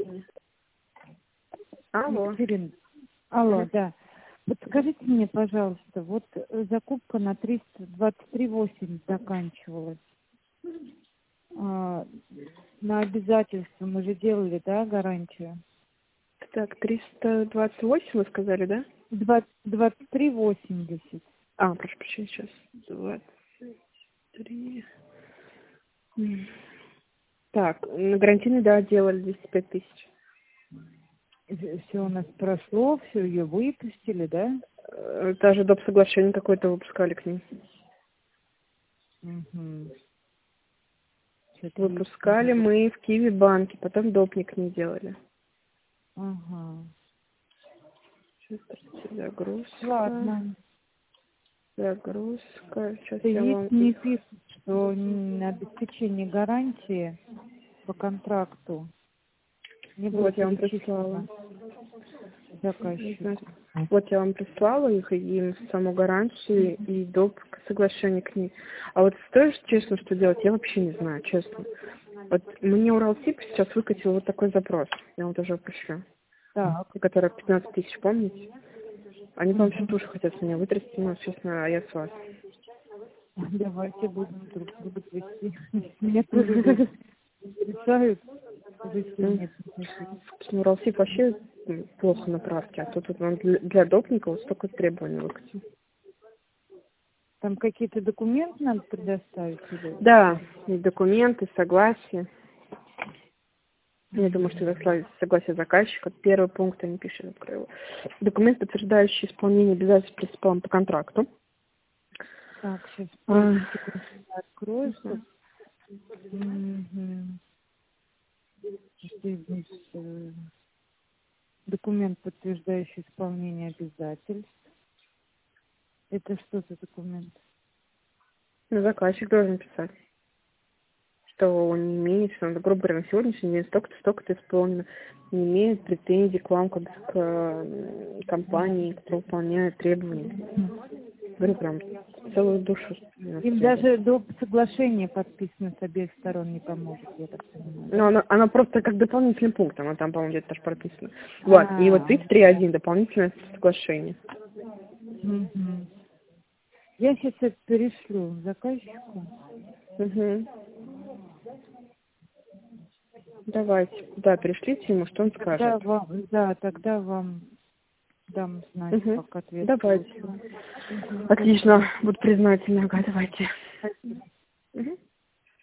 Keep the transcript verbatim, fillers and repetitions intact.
Алло. Екатерина. Алло, да. Подскажите мне, пожалуйста, вот закупка на триста двадцать три восемь заканчивалась. А, на обязательства мы же делали, да, гарантию? Так, триста двадцать восемь вы сказали, да? двадцать три восемьдесят. А, прошу прощения, сейчас. двадцать три. Так, на гарантийный, да, делали двести пять тысяч. Все у нас прошло, все ее выпустили, да? Э, Даже доп. Соглашение какое-то выпускали к ним. Угу. Выпускали мы в Киви банке, потом допник не делали. Ага. Сейчас, простите, загрузка. Ладно. Загрузка. Сейчас Ты я есть вам... не пишут, что на обеспечение гарантии по контракту не было Вот я вам прислала. заказчику. Вот я вам прислала их, и им саму гарантию, и доп. Соглашение к ней. А вот тоже, честно, что делать, я вообще не знаю, честно. Вот мне Уралтип сейчас выкатил вот такой запрос. Я вам тоже пришлю. Так. Который пятнадцать тысяч, помните? Они, по-моему, всю тушу хотят с меня вытрясти, но, честно, а я с вас. Давайте будем друг друга трясти. Меня тоже решают. Уралтип вообще плохо на правке, а тут вот он для, для допников столько требований выкатил. Там какие-то документы надо предоставить? Или... Да, и документы, согласие. Я думаю, что это согласие заказчика. Первый пункт они пишут, открою. Документ, подтверждающий исполнение обязательств принципам по контракту. Так, сейчас а... открою. Угу. Угу. Документ, подтверждающий исполнение обязательств. Это что за документ? Ну, заказчик должен писать, что он не имеет, что он, грубо говоря, на сегодняшний день столько-то, столько-то исполнено, не имеет претензий к вам, как к компании, которая выполняет требования. Говорю, прям целую душу. Им даже до соглашения подписано с обеих сторон не поможет, я так понимаю. Ну, она, она просто как дополнительный пункт, она там, по-моему, где-то тоже прописана. Вот, А-а-а. и вот тридцать три один дополнительное соглашение. Угу. Я сейчас это перешлю заказчику. Угу. Давайте, да, перешлите ему, что он Тогда скажет. вам, да, тогда вам дам знать, Угу. как ответ. Давайте. Угу. Отлично, буду признательна. Ага, давайте. Спасибо.